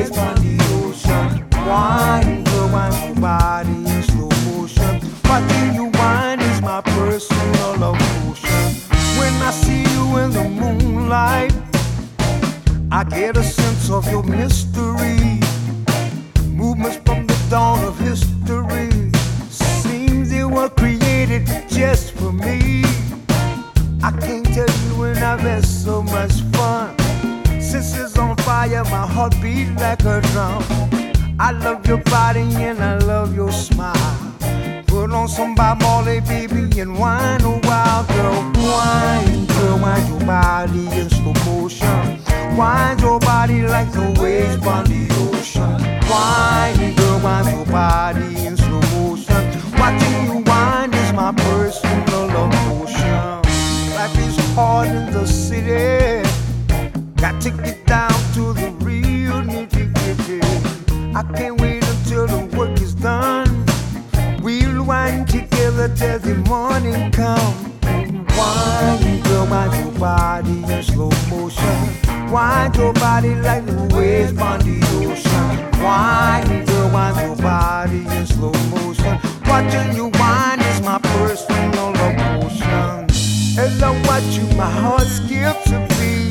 waves on the ocean. Wine, girl, wine your body in slow motion. Watching you wine is my personal love potion. When I see you in the moonlight, I get a sense of your mystery. Movements from the dawn of history. Seems they were created just for me. I can't tell you when I've had so much fun. Since it's on fire, my heart beats like a drum. I love your body and I love your smile. Put on some Bob Marley, baby, and wine a while, girl. Wine, wine your body in slow motion. Wine your body like the waves on the ocean. Wine, girl, wine your body in slow motion. Watching you wine is my personal love potion. Life is hard in the city. Got to get down to the real nitty-gritty. I can't wait until the work is done. We'll wine together till the morning comes. Wine, girl, wine your body in slow motion. Wine your body like the waves on the ocean. Wine, girl, wine your body in slow motion. Watching you wine is my personal love potion. As I watch you, my heart skips a beat.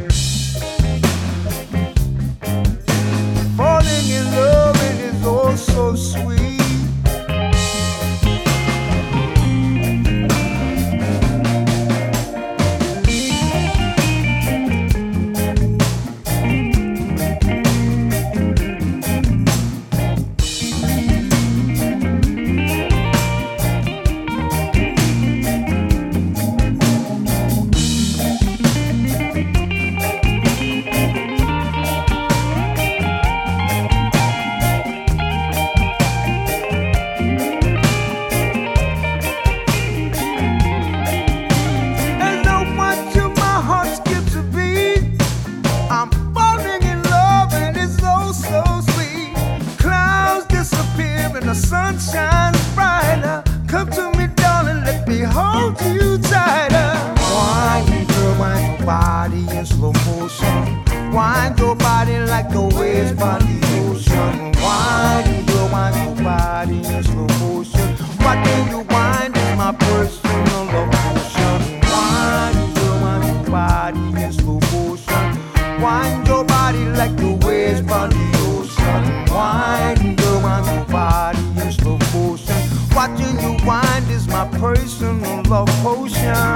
Falling in love, it is all so sweet. The sun shines brighter. Come to me, darling, let me hold you tighter. Wine, girl, wine your body in slow motion. Wine your body like the waves by the ocean. Wine, girl, wine your body in slow motion. Watching you wine is my personal love potion. Wine, girl, wine your body in slow motion. Wine your body like the waves by the ocean. Wine, girl, wine your body in slow motion. Watching you wind is my personal love potion.